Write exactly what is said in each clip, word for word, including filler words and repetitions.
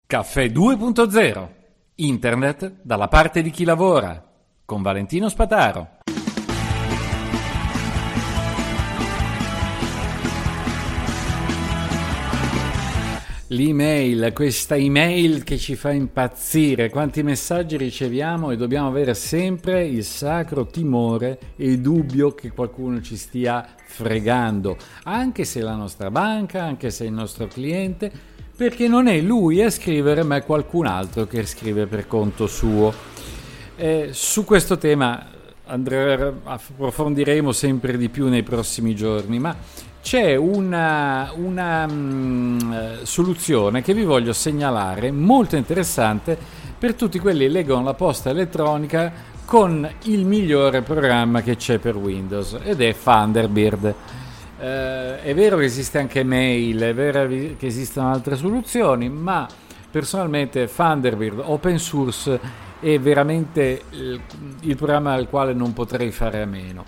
Caffè due punto zero. Internet dalla parte di chi lavora. Con Valentino Spataro. L'email, questa email che ci fa impazzire. Quanti messaggi riceviamo e dobbiamo avere sempre il sacro timore e il dubbio che qualcuno ci stia fregando, anche se è la nostra banca, anche se è il nostro cliente, perché non è lui a scrivere ma è qualcun altro che scrive per conto suo. Eh, su questo tema andre- approfondiremo sempre di più nei prossimi giorni, ma c'è una, una mh, soluzione che vi voglio segnalare molto interessante per tutti quelli che leggono la posta elettronica con il migliore programma che c'è per Windows, ed è Thunderbird. Eh, è vero che esiste anche Mail, è vero che esistono altre soluzioni, ma personalmente Thunderbird open source è veramente il, il programma al quale non potrei fare a meno.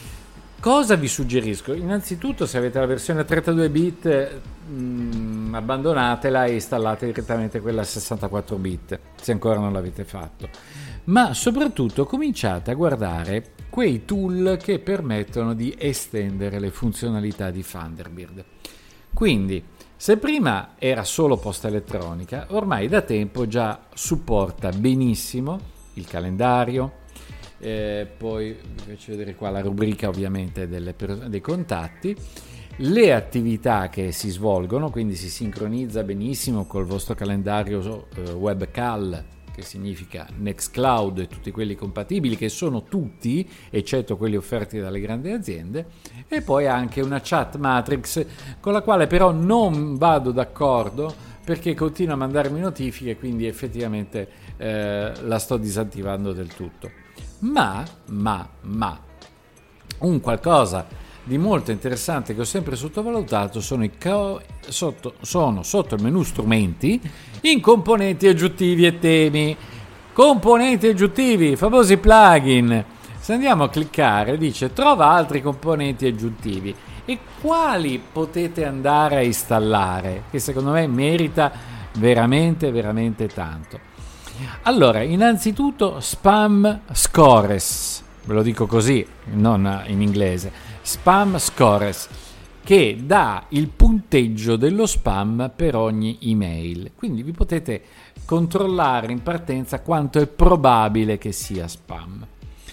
Cosa vi suggerisco? Innanzitutto, se avete la versione trentadue bit, mh, abbandonatela e installate direttamente quella a sessantaquattro bit, se ancora non l'avete fatto. Ma soprattutto cominciate a guardare quei tool che permettono di estendere le funzionalità di Thunderbird. Quindi, se prima era solo posta elettronica, ormai da tempo già supporta benissimo il calendario. Eh, poi vi faccio vedere qua la rubrica ovviamente delle, dei contatti, le attività che si svolgono, quindi si sincronizza benissimo col vostro calendario eh, WebCal, che significa Nextcloud e tutti quelli compatibili, che sono tutti eccetto quelli offerti dalle grandi aziende, e poi anche una chat matrix con la quale però non vado d'accordo perché continua a mandarmi notifiche, quindi effettivamente eh, la sto disattivando del tutto. Ma, ma, ma, un qualcosa di molto interessante che ho sempre sottovalutato sono, i co- sotto, sono sotto il menu strumenti in componenti aggiuntivi e temi. Componenti aggiuntivi, famosi plugin. Se andiamo a cliccare dice trova altri componenti aggiuntivi. E quali potete andare a installare? Che secondo me merita veramente, veramente tanto. Allora, innanzitutto Spam Scores, ve lo dico così, non in inglese, Spam Scores, che dà il punteggio dello spam per ogni email. Quindi vi potete controllare in partenza quanto è probabile che sia spam.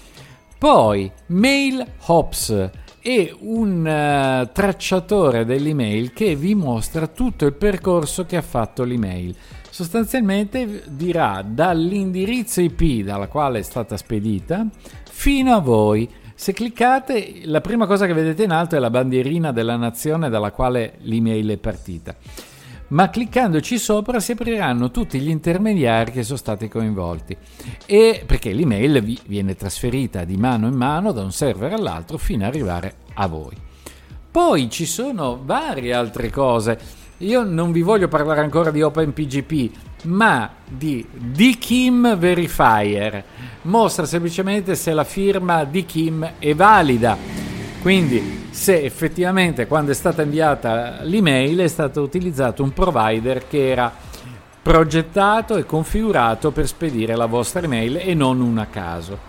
Poi MailHops è un uh, tracciatore dell'email che vi mostra tutto il percorso che ha fatto l'email. Sostanzialmente dirà dall'indirizzo I P dalla quale è stata spedita fino a voi. Se cliccate, la prima cosa che vedete in alto è la bandierina della nazione dalla quale l'email è partita. Ma cliccandoci sopra si apriranno tutti gli intermediari che sono stati coinvolti, e perché l'email vi viene trasferita di mano in mano da un server all'altro fino ad arrivare a voi. Poi ci sono varie altre cose. Io non vi voglio parlare ancora di OpenPGP, ma di DKIM Verifier. Mostra semplicemente se la firma DKIM è valida. Quindi se effettivamente quando è stata inviata l'email è stato utilizzato un provider che era progettato e configurato per spedire la vostra email e non un a caso.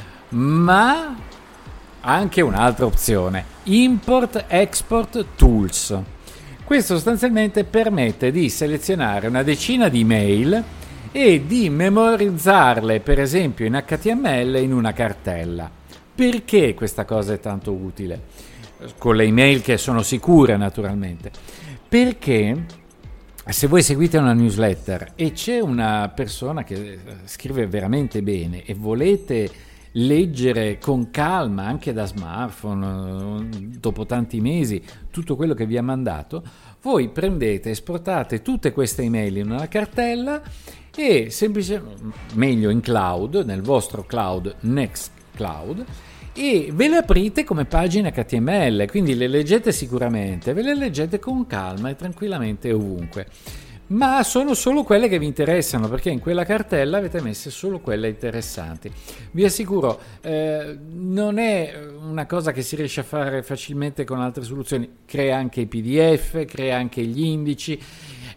Ma anche un'altra opzione, Import Export Tools. Questo sostanzialmente permette di selezionare una decina di email e di memorizzarle, per esempio in H T M L, in una cartella. Perché questa cosa è tanto utile? Con le email che sono sicure, naturalmente. Perché se voi seguite una newsletter e c'è una persona che scrive veramente bene e volete leggere con calma anche da smartphone dopo tanti mesi tutto quello che vi ha mandato, voi prendete, esportate tutte queste email in una cartella e semplicemente, meglio in cloud, nel vostro cloud Nextcloud, e ve le aprite come pagine H T M L, quindi le leggete sicuramente, ve le leggete con calma e tranquillamente ovunque. Ma sono solo quelle che vi interessano, perché in quella cartella avete messe solo quelle interessanti. Vi assicuro, eh, non è una cosa che si riesce a fare facilmente con altre soluzioni. Crea anche i P D F, crea anche gli indici,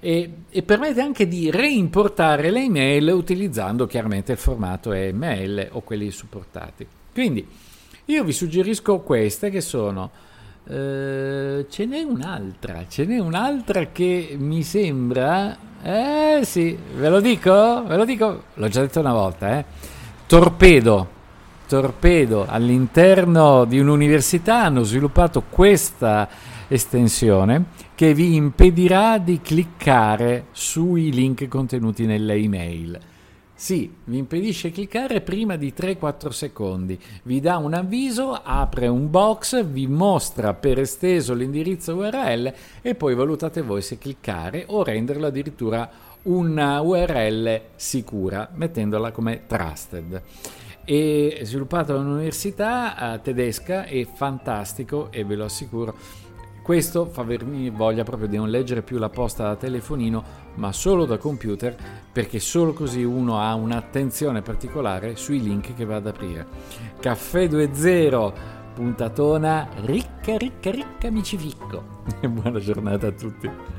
e, e permette anche di reimportare le email utilizzando chiaramente il formato email o quelli supportati. Quindi io vi suggerisco queste che sono, eh, ce n'è un'altra, ce n'è un'altra che mi sembra, eh sì, ve lo dico, ve lo dico, l'ho già detto una volta, eh. Torpedo, Torpedo all'interno di un'università hanno sviluppato questa estensione che vi impedirà di cliccare sui link contenuti nelle email. Sì, vi impedisce di cliccare prima di tre quattro secondi, vi dà un avviso, apre un box, vi mostra per esteso l'indirizzo U R L e poi valutate voi se cliccare o renderlo addirittura una U R L sicura, mettendola come trusted. È sviluppato da un'università uh, tedesca, è fantastico e ve lo assicuro. Questo fa venire voglia proprio di non leggere più la posta da telefonino, ma solo da computer, perché solo così uno ha un'attenzione particolare sui link che va ad aprire. Caffè due zero, puntatona ricca, ricca, ricca, mi ci ficco. Buona giornata a tutti.